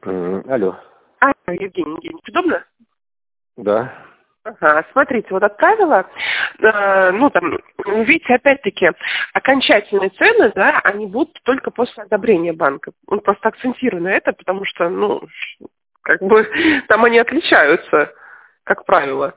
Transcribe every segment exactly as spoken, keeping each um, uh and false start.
М, Алло. А, Евгений Евгеньевич, удобно? Да. Ага, смотрите, вот отправила, э, ну там, видите, опять-таки, окончательные цены, да, они будут только после одобрения банка. Он просто акцентирую на это, потому что, ну, как бы, там они отличаются, как правило.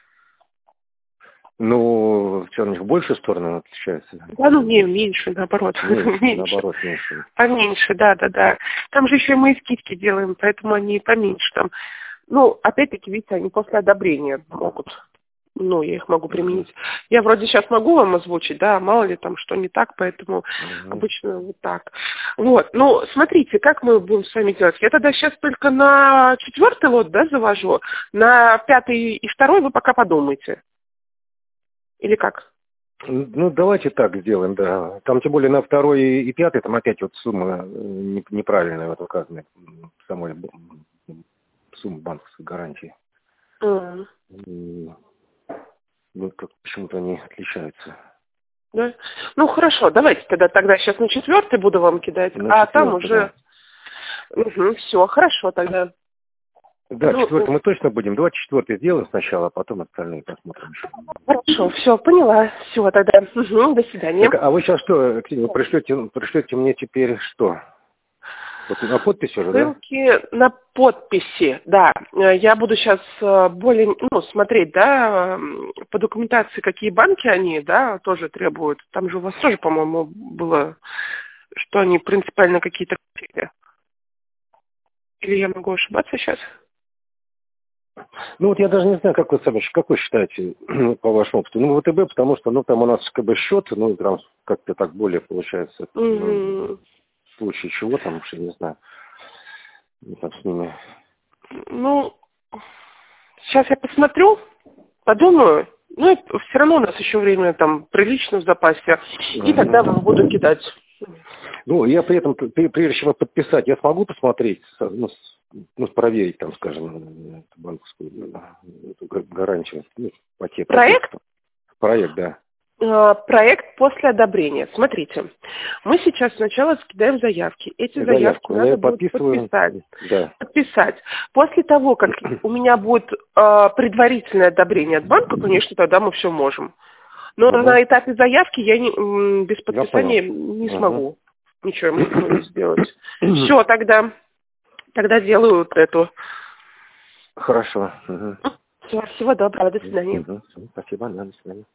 Ну, что, у них в большую сторону отличается? Да, ну, не, меньше, наоборот. Меньше, меньше. наоборот, меньше. Поменьше, да, да, да. Там же еще и мы и скидки делаем, поэтому они поменьше там. Ну, опять-таки, видите, они после одобрения могут. Ну, я их могу применить. Я вроде сейчас могу вам озвучить, да, мало ли там что не так, поэтому Угу. обычно вот так. Вот, ну, смотрите, как мы будем с вами делать. Я тогда сейчас только на четвертый лот, да, завожу, на пятый и второй вы пока подумайте. Или как? Ну, давайте так сделаем, да. Там, тем более, на второй и пятый, там опять вот сумма э, не- неправильная вот указана, м, самой б- м, сумма банковской гарантии. М, М, Ну, как почему-то они отличаются. да? Ну, хорошо, давайте тогда, тогда сейчас на четвертый буду вам кидать, На а там четвертый, да. уже... Угу, все, хорошо тогда. Да, Ну, четвертый мы точно будем. Давайте четвертый сделаем сначала, а потом остальные посмотрим еще. хорошо, все, поняла. Все, тогда. Угу, до свидания. Так, а вы сейчас что, Ксения, вы пришлете, пришлете мне теперь что? Вот на подпись уже, да? Ссылки на подписи, да. Э, Я буду сейчас более, ну, смотреть, да, м, по документации, какие банки они, да, тоже требуют. Там же у вас тоже, по-моему, было, что они принципиально какие-то хотели. Или я могу ошибаться сейчас? Ну вот я даже не знаю, как вы сами, как вы считаете, по вашему опыту. Ну, ВТБ, потому что, ну, там у нас как бы счет, ну, и там как-то так более получается, ну, Мгм. в случае чего там, уж я не знаю, ну, там с ними. Ну, сейчас я посмотрю, подумаю. Ну, и все равно у нас еще время там прилично в запасе. И тогда вам Мгм. буду кидать. Ну, я при этом, при- прежде чем подписать, я смогу посмотреть, со- ну, с- ну, проверить, там, скажем, э, эту банковскую э, эту га- гарантию, ну, пакет, пакет, Проект? проект, да. Э, Проект после одобрения. Смотрите, мы сейчас сначала скидаем заявки. Эти заявки Заявку. Я надо ее будет подписываю, подписать. да. Подписать. После того, как у меня будет э, предварительное одобрение от банка, конечно, тогда мы все можем. Но Угу. на этапе заявки я не, м, без Я понял. подписания не Угу. смогу ничего ему сделать. Все, тогда, тогда делаю вот эту. Хорошо. Угу. Всё, всего доброго, до свидания. Угу. Спасибо, да, до свидания.